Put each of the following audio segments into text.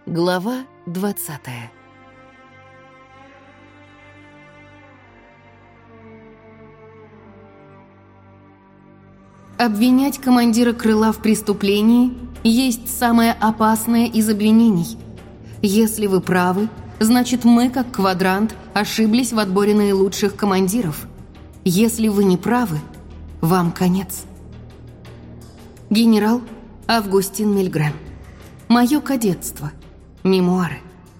Глава 20. Обвинять командира крыла в преступлении есть самое опасное из обвинений. Если вы правы, значит мы, как квадрант, ошиблись в отборе наилучших командиров. Если вы не правы, вам конец. Генерал Августин Мильгрэм. Мое кадетство. Мемуары.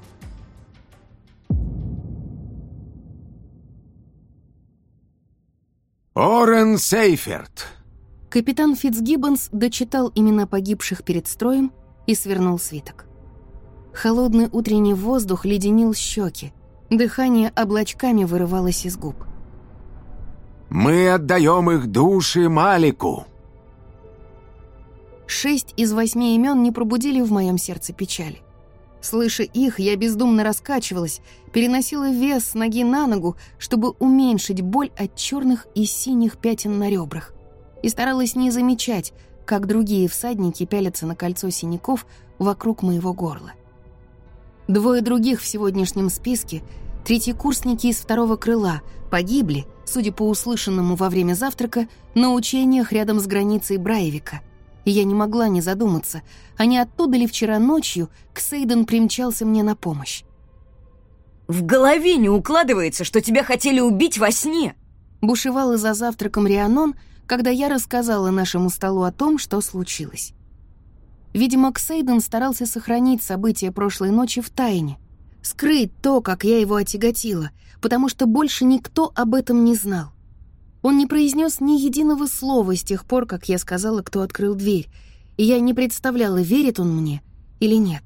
Орен Сейферт. Капитан Фицгиббонс дочитал имена погибших перед строем и свернул свиток. Холодный утренний воздух леденил щеки, дыхание облачками вырывалось из губ. Мы отдаем их души Малику. 6 из 8 имен не пробудили в моем сердце печали. Слыша их, я бездумно раскачивалась, переносила вес с ноги на ногу, чтобы уменьшить боль от черных и синих пятен на ребрах, и старалась не замечать, как другие всадники пялятся на кольцо синяков вокруг моего горла. 2 других в сегодняшнем списке, третьекурсники из 2-го крыла, погибли, судя по услышанному во время завтрака, на учениях рядом с границей Брайвика. И я не могла не задуматься, а не оттуда ли вчера ночью Ксейден примчался мне на помощь. «В голове не укладывается, что тебя хотели убить во сне!» Бушевал за завтраком Рианон, когда я рассказала нашему столу о том, что случилось. Видимо, Ксейден старался сохранить события прошлой ночи в тайне, скрыть то, как я его отяготила, потому что больше никто об этом не знал. Он не произнес ни единого слова с тех пор, как я сказала, кто открыл дверь, и я не представляла, верит он мне или нет.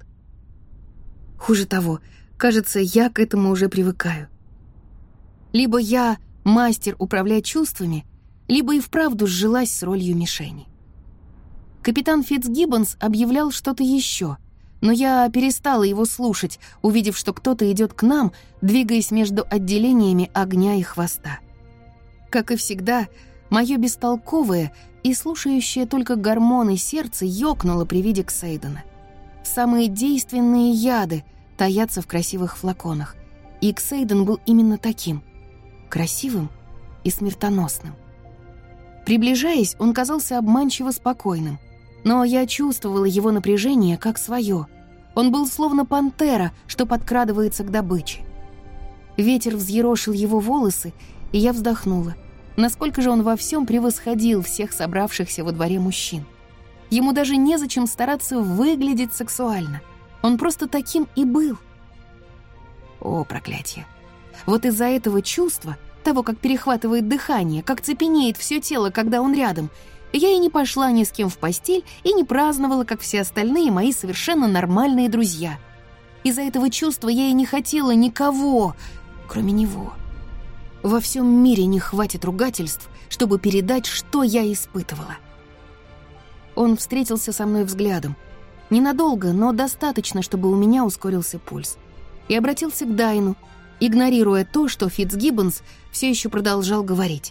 Хуже того, кажется, я к этому уже привыкаю. Либо я мастер управлять чувствами, либо и вправду сжилась с ролью мишени. Капитан Фицгиббонс объявлял что-то еще, но я перестала его слушать, увидев, что кто-то идет к нам, двигаясь между отделениями огня и хвоста. Как и всегда, мое бестолковое и слушающее только гормоны сердце ёкнуло при виде Ксейдена. Самые действенные яды таятся в красивых флаконах, и Ксейден был именно таким — красивым и смертоносным. Приближаясь, он казался обманчиво спокойным, но я чувствовала его напряжение как свое. Он был словно пантера, что подкрадывается к добыче. Ветер взъерошил его волосы, и я вздохнула. Насколько же он во всем превосходил всех собравшихся во дворе мужчин. Ему даже незачем стараться выглядеть сексуально. Он просто таким и был. О, проклятие. Вот из-за этого чувства, того, как перехватывает дыхание, как цепенеет все тело, когда он рядом, я и не пошла ни с кем в постель и не праздновала, как все остальные мои совершенно нормальные друзья. Из-за этого чувства я и не хотела никого, кроме него. Во всем мире не хватит ругательств, чтобы передать, что я испытывала. Он встретился со мной взглядом. Ненадолго, но достаточно, чтобы у меня ускорился пульс. И обратился к Дайну, игнорируя то, что Фицгиббонс все еще продолжал говорить.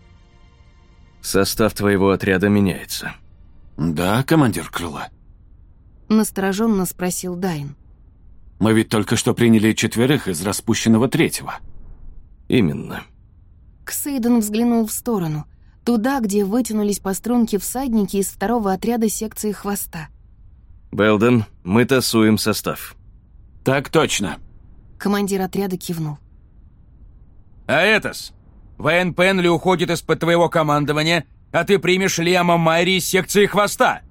«Состав твоего отряда меняется». Да, командир крыла. Настороженно спросил Дайн. Мы ведь только что приняли 4 из распущенного 3-го. Именно. Ксейден взглянул в сторону, туда, где вытянулись по струнке всадники из 2-го отряда секции хвоста. Белден, мы тасуем состав. Так точно. Командир отряда кивнул. Аэтос, Вэн Пенли уходит из-под твоего командования, а ты примешь Лиама Майри из секции хвоста.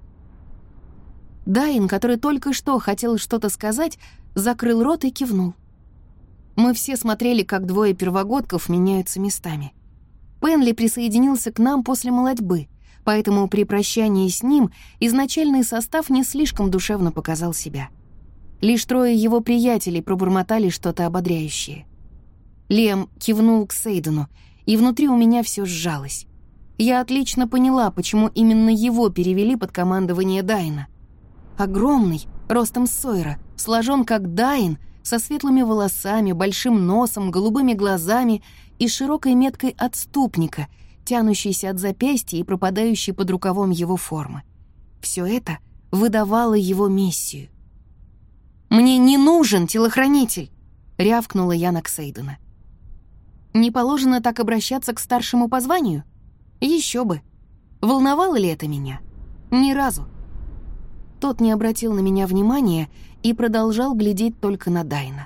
Дайн, который только что хотел что-то сказать, закрыл рот и кивнул. Мы все смотрели, как 2 первогодков меняются местами. Пенли присоединился к нам после молодьбы, поэтому при прощании с ним изначальный состав не слишком душевно показал себя. Лишь 3 его приятелей пробормотали что-то ободряющее. Лем кивнул к Сейдену, и внутри у меня все сжалось. Я отлично поняла, почему именно его перевели под командование Дайна. Огромный, ростом Сойера, сложен как Дайн, со светлыми волосами, большим носом, голубыми глазами и широкой меткой отступника, тянущейся от запястья и пропадающей под рукавом его формы. Все это выдавало его миссию. «Мне не нужен телохранитель!» — рявкнула я на Ксейдена. «Не положено так обращаться к старшему по званию? Еще бы! Волновало ли это меня? Ни разу!» Тот не обратил на меня внимания и продолжал глядеть только на Дайна.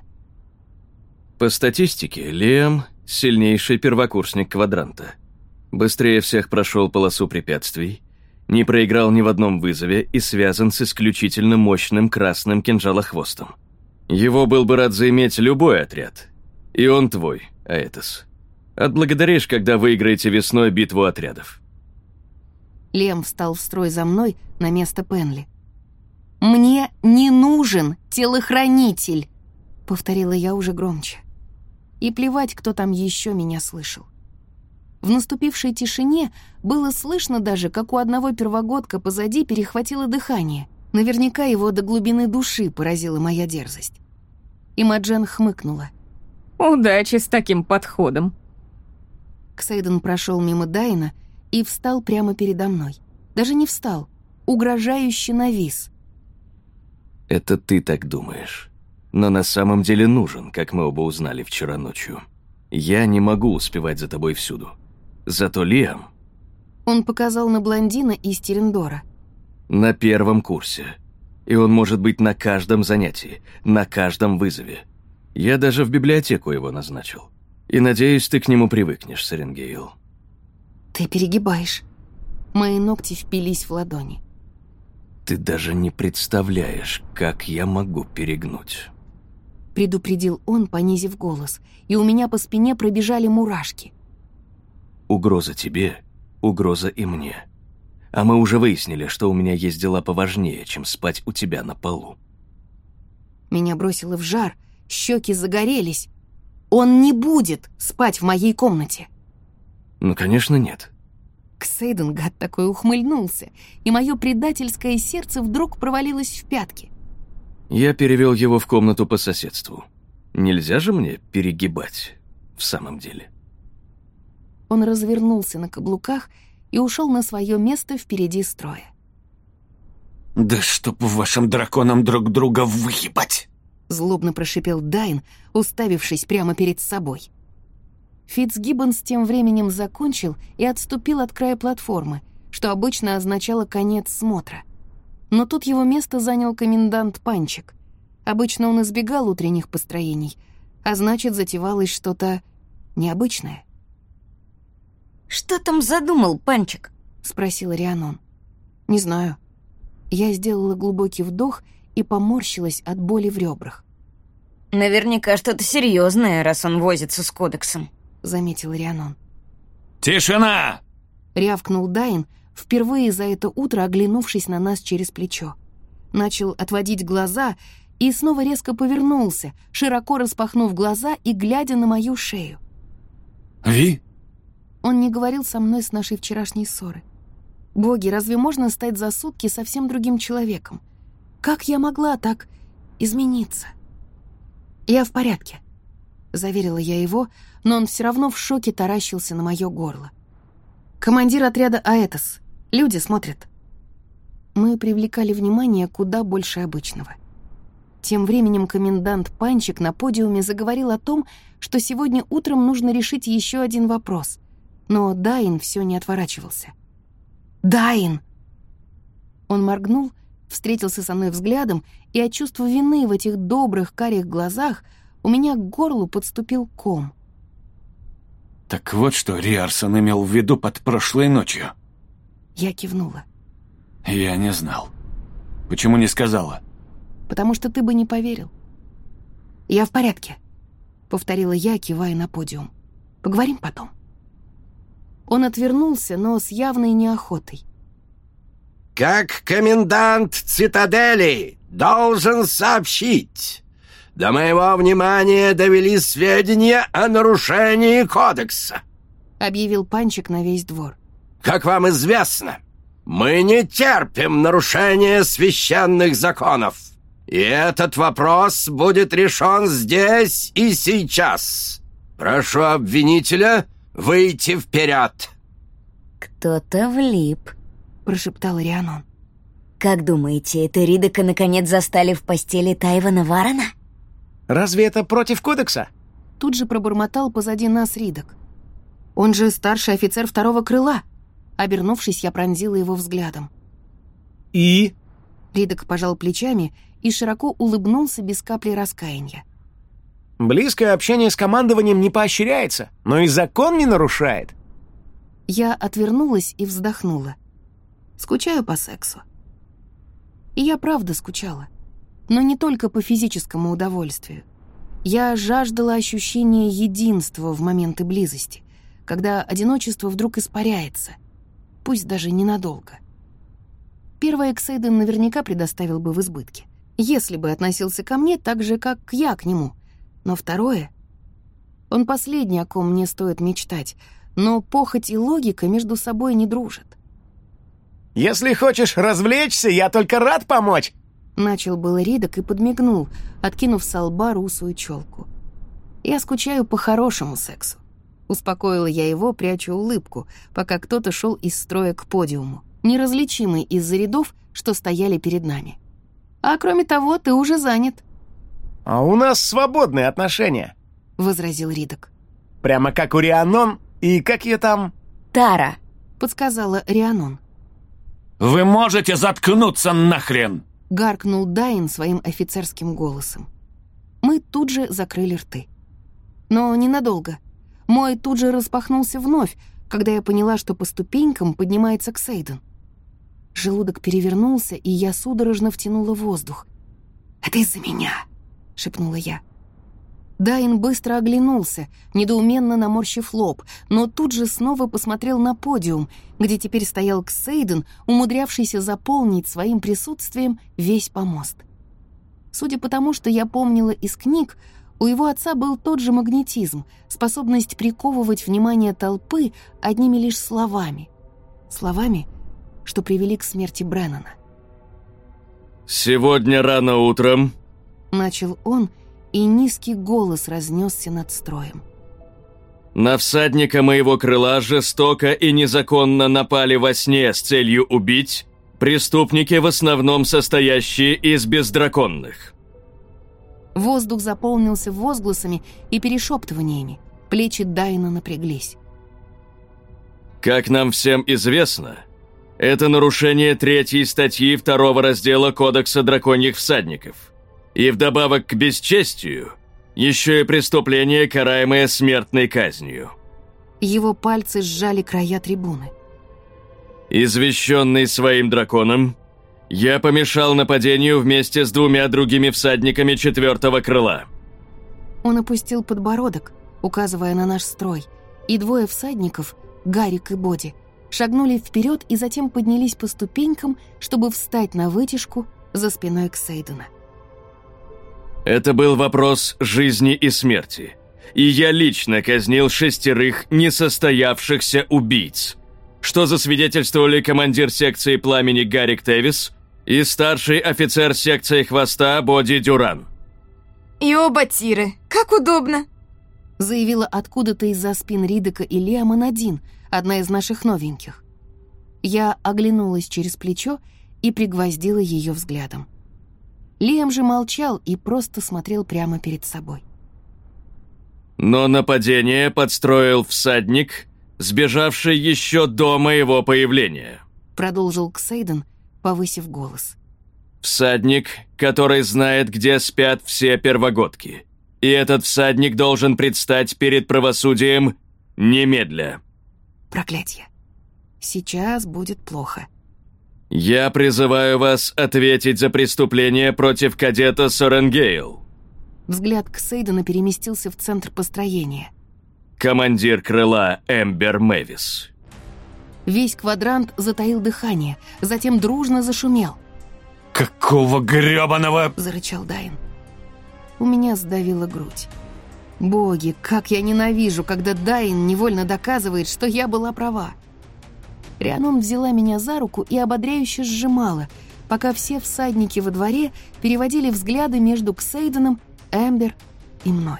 По статистике, Лиам — сильнейший первокурсник квадранта. Быстрее всех прошел полосу препятствий, не проиграл ни в одном вызове и связан с исключительно мощным красным кинжалохвостом. Его был бы рад заиметь любой отряд. И он твой, Аэтос. Отблагодаришь, когда выиграете весной битву отрядов. Лем встал в строй за мной на место Пенли. «Мне не нужен телохранитель!» — повторила я уже громче. И плевать, кто там еще меня слышал. В наступившей тишине было слышно даже, как у одного первогодка позади перехватило дыхание. Наверняка его до глубины души поразила моя дерзость. Имаджен хмыкнула. «Удачи с таким подходом». Ксейден прошел мимо Дайна и встал прямо передо мной. Даже не встал, угрожающе навис. Это ты так думаешь. Но на самом деле нужен, как мы оба узнали вчера ночью. Я не могу успевать за тобой всюду. Зато Лиам... Он показал на блондина из Терендора. На первом курсе. И он может быть на каждом занятии, на каждом вызове. Я даже в библиотеку его назначил. И надеюсь, ты к нему привыкнешь, Серенгейл. Ты перегибаешь. Мои ногти впились в ладони. Ты даже не представляешь, как я могу перегнуть. Предупредил он, понизив голос, и у меня по спине пробежали мурашки. Угроза тебе, угроза и мне. А мы уже выяснили, что у меня есть дела поважнее, чем спать у тебя на полу. Меня бросило в жар, щеки загорелись. Он не будет спать в моей комнате. Ну, конечно, нет. Ксейден, гад такой, ухмыльнулся, и мое предательское сердце вдруг провалилось в пятки. Я перевел его в комнату по соседству. Нельзя же мне перегибать в самом деле. Он развернулся на каблуках и ушел на свое место впереди строя. «Да чтоб вашим драконам друг друга выебать!» Злобно прошипел Дайн, уставившись прямо перед собой. Фитцгиббонс тем временем закончил и отступил от края платформы, что обычно означало конец смотра. Но тут его место занял комендант Панчик. Обычно он избегал утренних построений, а значит, затевалось что-то необычное. «Что там задумал, Панчик?» — спросила Рианон. «Не знаю». Я сделала глубокий вдох и поморщилась от боли в ребрах. «Наверняка что-то серьезное, раз он возится с кодексом», — заметила Рианон. «Тишина!» — рявкнул Дайн, впервые за это утро оглянувшись на нас через плечо. Начал отводить глаза и снова резко повернулся, широко распахнув глаза и глядя на мою шею. «Ви?» Он не говорил со мной с нашей вчерашней ссоры. Боги, разве можно стать за сутки совсем другим человеком? Как я могла так измениться? «Я в порядке», — заверила я его, но он все равно в шоке таращился на мое горло. «Командир отряда Аэтос. Люди смотрят». Мы привлекали внимание куда больше обычного. Тем временем комендант Панчик на подиуме заговорил о том, что сегодня утром нужно решить еще один вопрос. Но Дайн все не отворачивался. «Дайн!» Он моргнул, встретился со мной взглядом, и от чувства вины в этих добрых карих глазах у меня к горлу подступил ком. «Так вот что Риарсон имел в виду под прошлой ночью». Я кивнула. «Я не знал. Почему не сказала?» «Потому что ты бы не поверил». «Я в порядке», — повторила я, кивая на подиум. «Поговорим потом». Он отвернулся, но с явной неохотой. «Как комендант цитадели должен сообщить. До моего внимания довели сведения о нарушении кодекса», — объявил Панчик на весь двор. «Как вам известно, мы не терпим нарушения священных законов. И этот вопрос будет решен здесь и сейчас. Прошу обвинителя выйти вперед». «Кто-то влип», — прошептал Рианон. Как думаете, это Ридока наконец застали в постели Тайвана Варана? Разве это против кодекса? Тут же пробормотал позади нас Ридок. Он же старший офицер 2-го крыла. Обернувшись, я пронзила его взглядом. И? Ридок пожал плечами и широко улыбнулся без капли раскаяния. Близкое общение с командованием не поощряется, но и закон не нарушает. Я отвернулась и вздохнула. Скучаю по сексу. И я правда скучала. Но не только по физическому удовольствию. Я жаждала ощущения единства в моменты близости, когда одиночество вдруг испаряется, пусть даже ненадолго. Первое Ксейден наверняка предоставил бы в избытке, если бы относился ко мне так же, как я к нему. Но второе... Он последний, о ком мне стоит мечтать, но похоть и логика между собой не дружат. Если хочешь развлечься, я только рад помочь. Начал было Ридок и подмигнул, откинув со лба русую челку. «Я скучаю по хорошему сексу». Успокоила я его, пряча улыбку, пока кто-то шел из строя к подиуму, неразличимый из-за рядов, что стояли перед нами. «А кроме того, ты уже занят», «А у нас свободные отношения», — возразил Ридок. «Прямо как у Рианон и как ее там...» «Тара», — подсказала Рианон. «Вы можете заткнуться нахрен!» — гаркнул Дайн своим офицерским голосом. Мы тут же закрыли рты. Но ненадолго. Мой тут же распахнулся вновь, когда я поняла, что по ступенькам поднимается Ксейден. Желудок перевернулся, и я судорожно втянула воздух. «Это из-за меня!» — шепнула я. Дайн быстро оглянулся, недоуменно наморщив лоб, но тут же снова посмотрел на подиум, где теперь стоял Ксейден, умудрявшийся заполнить своим присутствием весь помост. Судя по тому, что я помнила из книг, у его отца был тот же магнетизм, способность приковывать внимание толпы одними лишь словами. Словами, что привели к смерти Бреннана. «Сегодня рано утром», — начал он, и низкий голос разнесся над строем. «На всадника моего крыла жестоко и незаконно напали во сне с целью убить преступники, в основном состоящие из бездраконных». Воздух заполнился возгласами и перешептываниями. Плечи Дайна напряглись. «Как нам всем известно, это нарушение 3-й статьи 2-го раздела Кодекса драконьих всадников. И вдобавок к бесчестию, еще и преступление, караемое смертной казнью». Его пальцы сжали края трибуны. «Извещенный своим драконом, я помешал нападению вместе с 2 другими всадниками 4-го крыла». Он опустил подбородок, указывая на наш строй, и 2 всадников, Гарик и Боди, шагнули вперед и затем поднялись по ступенькам, чтобы встать на вытяжку за спиной Ксейдена. Это был вопрос жизни и смерти, и я лично казнил 6 несостоявшихся убийц, что засвидетельствовали командир секции пламени Гарик Тевис и старший офицер секции хвоста Боди Дюран. И оба Тиры. Как удобно. Заявила откуда-то из-за спин Ридока и Лиама Надин, одна из наших новеньких. Я оглянулась через плечо и пригвоздила ее взглядом. Лиам же молчал и просто смотрел прямо перед собой. Но нападение подстроил всадник, сбежавший еще до моего появления. Продолжил Ксейден, повысив голос. Всадник, который знает, где спят все первогодки. И этот всадник должен предстать перед правосудием немедля. Проклятье. Сейчас будет плохо. Я призываю вас ответить за преступление против кадета Соренгейл. Взгляд Ксейдена переместился в центр построения. Командир крыла Эмбер Мэвис. Весь квадрант затаил дыхание, затем дружно зашумел. «Какого грёбаного?» — зарычал Дайн. У меня сдавила грудь. Боги, как я ненавижу, когда Дайн невольно доказывает, что я была права. Рианон взяла меня за руку и ободряюще сжимала, пока все всадники во дворе переводили взгляды между Ксейденом, Эмбер и мной.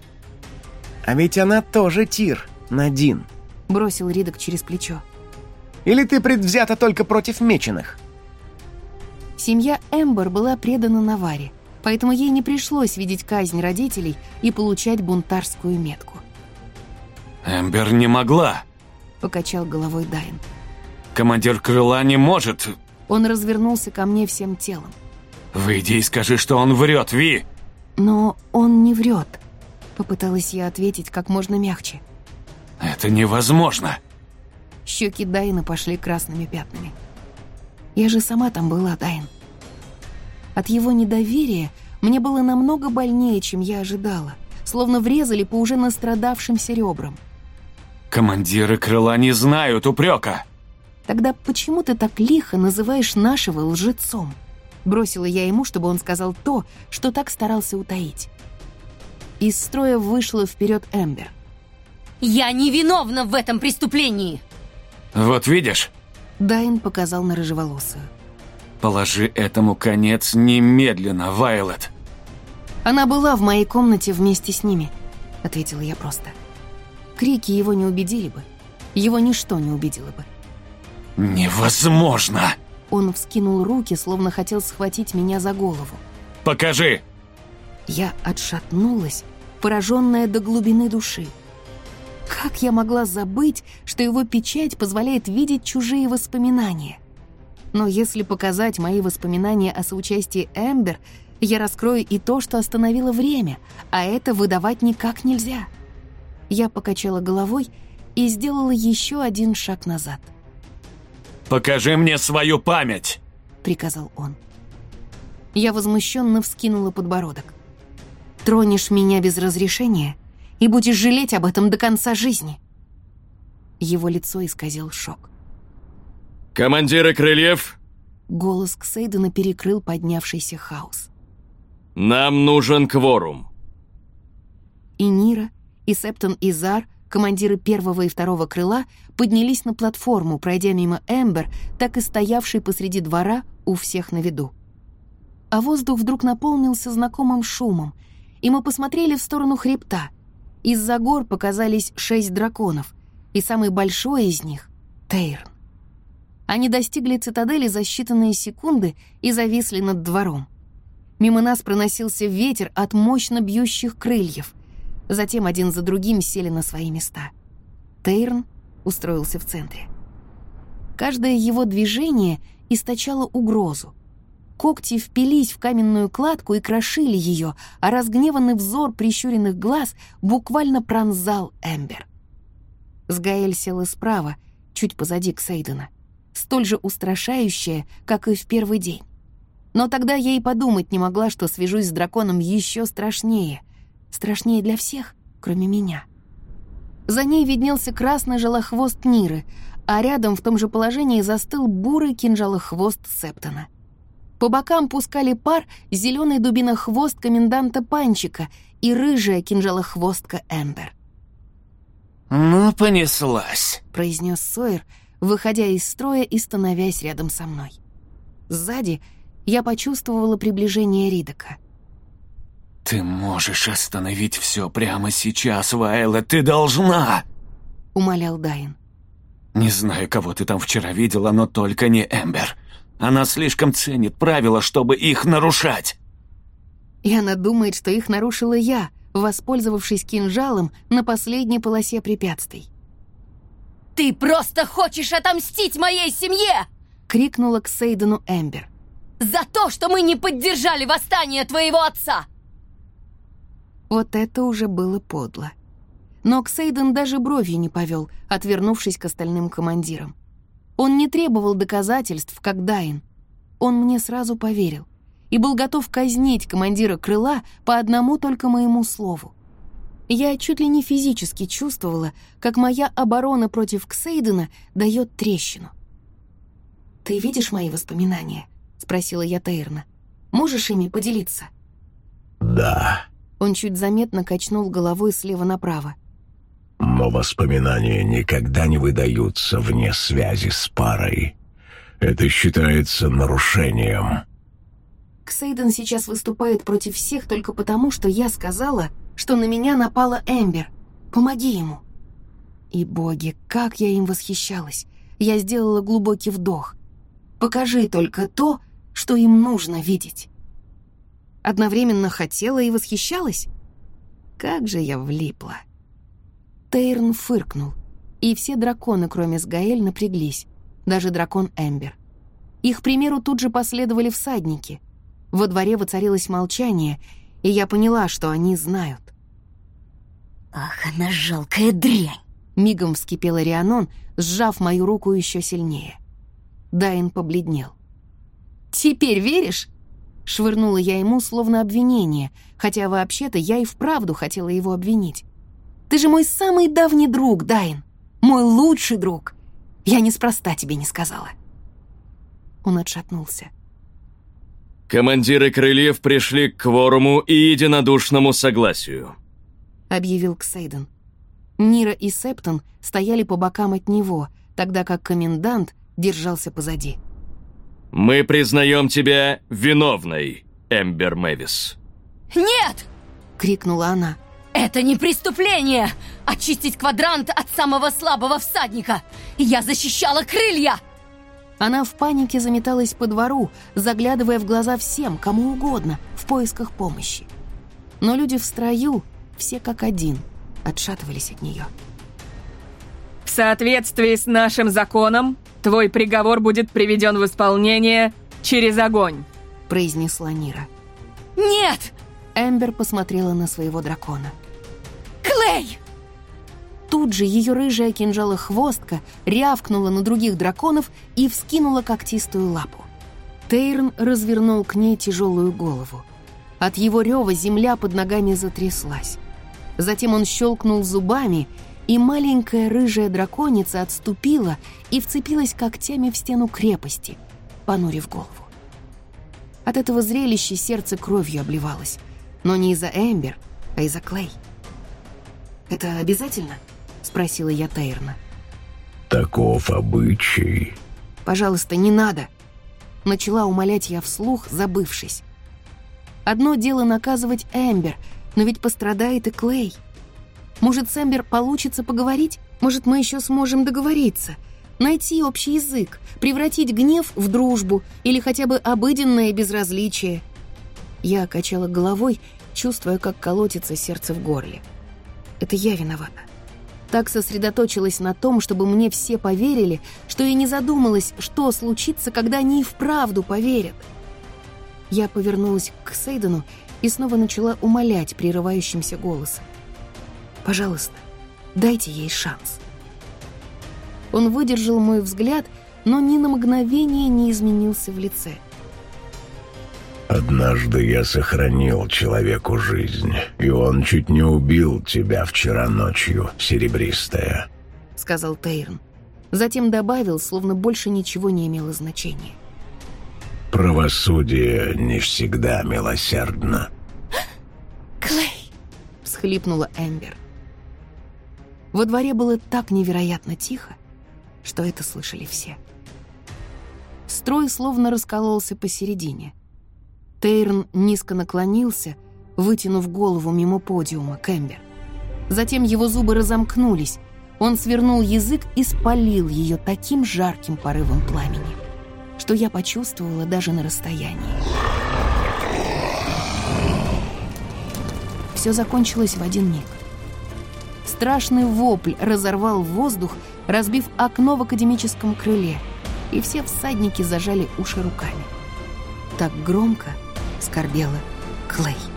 «А ведь она тоже Тир, Надин», — бросил Ридок через плечо. «Или ты предвзята только против меченых?» Семья Эмбер была предана Наваре, поэтому ей не пришлось видеть казнь родителей и получать бунтарскую метку. Эмбер не могла. Покачал головой Дайн. Командир крыла не может. Он развернулся ко мне всем телом. Выйди и скажи, что он врет, Ви. Но он не врет. Попыталась я ответить как можно мягче. Это невозможно. Щеки Дайна пошли красными пятнами. Я же сама там была, Дайн. От его недоверия мне было намного больнее, чем я ожидала. Словно врезали по уже настрадавшимся ребрам. Командиры крыла не знают упрека. Тогда почему ты так лихо называешь нашего лжецом? Бросила я ему, чтобы он сказал то, что так старался утаить. Из строя вышла вперед Эмбер. Я невиновна в этом преступлении! Вот видишь? Дайн показал на рыжеволосую. Положи этому конец немедленно, Вайлет. Она была в моей комнате вместе с ними, ответила я просто. Крики его не убедили бы. Его ничто не убедило бы. Невозможно! Он вскинул руки, словно хотел схватить меня за голову. Покажи! Я отшатнулась, пораженная до глубины души. Как я могла забыть, что его печать позволяет видеть чужие воспоминания? Но если показать мои воспоминания о соучастии Эмбер, я раскрою и то, что остановило время, а это выдавать никак нельзя. Я покачала головой и сделала еще один шаг назад. «Покажи мне свою память!» — приказал он. Я возмущенно вскинула подбородок. «Тронешь меня без разрешения и будешь жалеть об этом до конца жизни!» Его лицо исказил шок. «Командиры крыльев!» Голос Ксейдена перекрыл поднявшийся хаос. «Нам нужен кворум!» И Нира, и Септон Изар, командиры первого и второго крыла, поднялись на платформу, пройдя мимо Эмбер, так и стоявшей посреди двора у всех на виду. А воздух вдруг наполнился знакомым шумом, и мы посмотрели в сторону хребта. Из-за гор показались 6 драконов, и самый большой из них — Тейрн. Они достигли цитадели за считанные секунды и зависли над двором. Мимо нас проносился ветер от мощно бьющих крыльев. Затем один за другим сели на свои места. Тейрн устроился в центре. Каждое его движение источало угрозу. Когти впились в каменную кладку и крошили ее, а разгневанный взор прищуренных глаз буквально пронзал Эмбер. Сгаэль села справа, чуть позади Ксейдена, столь же устрашающая, как и в первый день. Но тогда я и подумать не могла, что свяжусь с драконом еще страшнее. Страшнее для всех, кроме меня. За ней виднелся красный жалохвост Ниры, а рядом в том же положении застыл бурый кинжалохвост Септона. По бокам пускали пар зеленый дубинохвост коменданта Панчика и рыжая кинжалохвостка Эмбер. «Ну, понеслась», — произнес Сойер, выходя из строя и становясь рядом со мной. Сзади я почувствовала приближение Ридока. «Ты можешь остановить все прямо сейчас, Вайлет, ты должна!» — умолял Дайн. «Не знаю, кого ты там вчера видела, но только не Эмбер. Она слишком ценит правила, чтобы их нарушать». И она думает, что их нарушила я, воспользовавшись кинжалом на последней полосе препятствий. «Ты просто хочешь отомстить моей семье!» — крикнула к Сейдену Эмбер. «За то, что мы не поддержали восстание твоего отца!» Вот это уже было подло. Но Ксейден даже бровью не повел, отвернувшись к остальным командирам. Он не требовал доказательств, как Дайн. Он мне сразу поверил и был готов казнить командира крыла по одному только моему слову. Я чуть ли не физически чувствовала, как моя оборона против Ксейдена дает трещину. «Ты видишь мои воспоминания?» — спросила я Тейрна. «Можешь ими поделиться?» «Да». Он чуть заметно качнул головой слева направо. «Но воспоминания никогда не выдаются вне связи с парой. Это считается нарушением». Ксейден сейчас выступает против всех только потому, что я сказала, что на меня напала Эмбер. Помоги ему. И боги, как я им восхищалась. Я сделала глубокий вдох. Покажи только то, что им нужно видеть. Одновременно хотела и восхищалась. Как же я влипла. Тейрн фыркнул, и все драконы, кроме Сгаэль, напряглись, даже дракон Эмбер. Их примеру тут же последовали всадники. Во дворе воцарилось молчание, и я поняла, что они знают. «Ах, она жалкая дрянь!» Мигом вскипела Рианон, сжав мою руку еще сильнее. Дайн побледнел. «Теперь веришь?» Швырнула я ему словно обвинение, хотя вообще-то я и вправду хотела его обвинить. «Ты же мой самый давний друг, Дайн! Мой лучший друг! Я неспроста тебе не сказала!» Он отшатнулся. «Командиры крыльев пришли к кворуму и единодушному согласию», — объявил Ксейден. Нира и Септон стояли по бокам от него, тогда как комендант держался позади. «Мы признаем тебя виновной, Эмбер Мэвис». «Нет!» — крикнула она. «Это не преступление! Очистить квадрант от самого слабого всадника! Я защищала крылья!» Она в панике заметалась по двору, заглядывая в глаза всем, кому угодно, в поисках помощи. Но люди в строю, все как один, отшатывались от нее. «В соответствии с нашим законом, твой приговор будет приведен в исполнение через огонь», — произнесла Нира. «Нет!» Эмбер посмотрела на своего дракона. «Клей!» Тут же ее рыжая кинжалохвостка рявкнула на других драконов и вскинула когтистую лапу. Тейрн развернул к ней тяжелую голову. От его рева земля под ногами затряслась. Затем он щелкнул зубами, и маленькая рыжая драконица отступила и вцепилась когтями в стену крепости, понурив голову. От этого зрелища сердце кровью обливалось, но не из-за Эмбер, а из-за Клей. «Это обязательно?» — спросила я Тейрна. «Таков обычай». «Пожалуйста, не надо!» — начала умолять я вслух, забывшись. «Одно дело наказывать Эмбер, но ведь пострадает и Клей. Может, с Эмбер получится поговорить? Может, мы еще сможем договориться, найти общий язык, превратить гнев в дружбу или хотя бы обыденное безразличие?» Я качала головой, чувствуя, как колотится сердце в горле. Это я виновата. Так сосредоточилась на том, чтобы мне все поверили, что я не задумалась, что случится, когда они и вправду поверят. Я повернулась к Сейдену и снова начала умолять прерывающимся голосом. «Пожалуйста, дайте ей шанс». Он выдержал мой взгляд, но ни на мгновение не изменился в лице. «Однажды я сохранил человеку жизнь, и он чуть не убил тебя вчера ночью, Серебристая», — сказал Тейрн. Затем добавил, словно больше ничего не имело значения. «Правосудие не всегда милосердно». «Клей!» — всхлипнула Эмбер. Во дворе было так невероятно тихо, что это слышали все. Строй словно раскололся посередине. Тейрн низко наклонился, вытянув голову мимо подиума к Эмбер. Затем его зубы разомкнулись. Он свернул язык и спалил ее таким жарким порывом пламени, что я почувствовала даже на расстоянии. Все закончилось в один миг. Страшный вопль разорвал воздух, разбив окно в академическом крыле, и все всадники зажали уши руками. Так громко скорбела Клей.